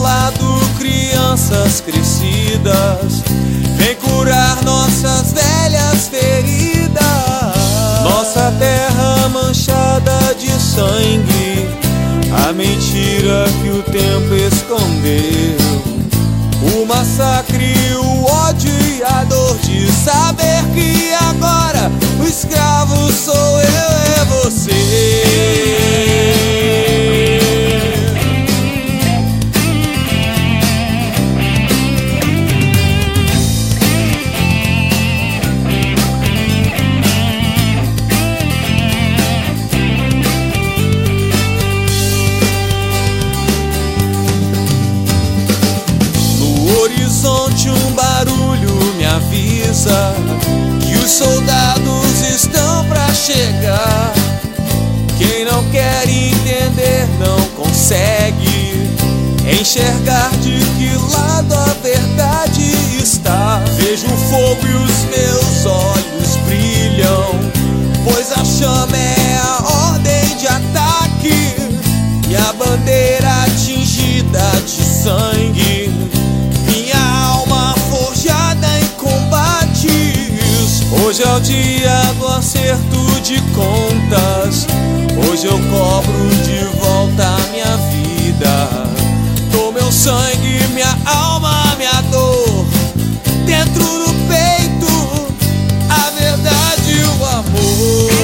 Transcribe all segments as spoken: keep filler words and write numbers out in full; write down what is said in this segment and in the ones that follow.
lado crianças crescidas, vem curar nossas velhas feridas. Nossa terra manchada de sangue, a mentira que o tempo escondeu. O massacre, o ódio e a dor de saber que agora o escravo sou eu, é você. Horizonte um barulho me avisa que os soldados estão pra chegar. Quem não quer entender não consegue enxergar de que lado a verdade está. Vejo o fogo e os meus olhos brilham, pois a chama é a ordem de ataque. Minha bandeira atingida de sangue, minha alma forjada em combates. Hoje é o dia do acerto de contas, hoje eu cobro de volta a minha vida. Dou meu sangue, minha alma, minha dor, dentro do peito, a verdade e o amor.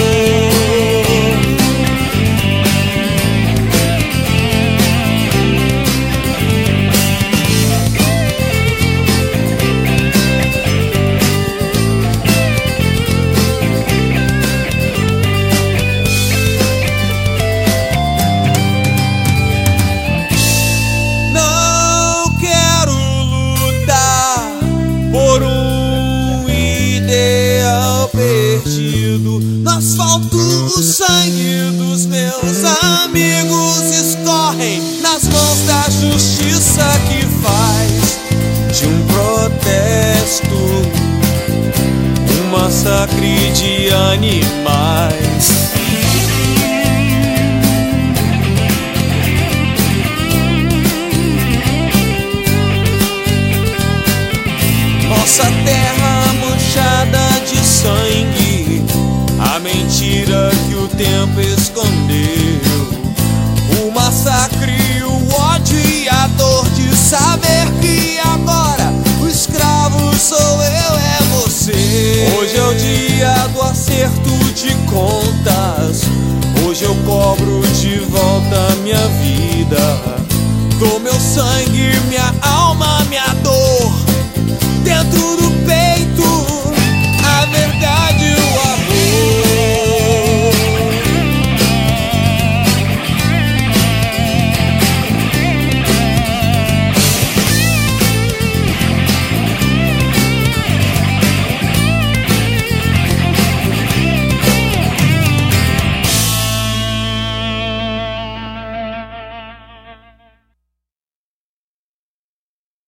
Perdido no asfalto, o sangue dos meus amigos escorrem nas mãos da justiça que faz de um protesto um massacre de animais. Nossa terra manchada de sangue, a mentira que o tempo escondeu. O massacre, o ódio e a dor de saber que agora o escravo sou eu, é você. Hoje é o dia do acerto de contas, hoje eu cobro de volta a minha vida. Dou meu sangue,